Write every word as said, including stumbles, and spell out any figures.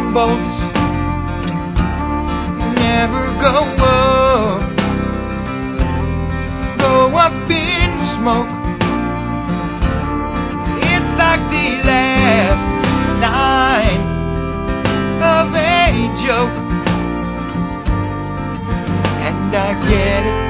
bolts never go up, go up in smoke. It's like the last line of a joke, and I get it.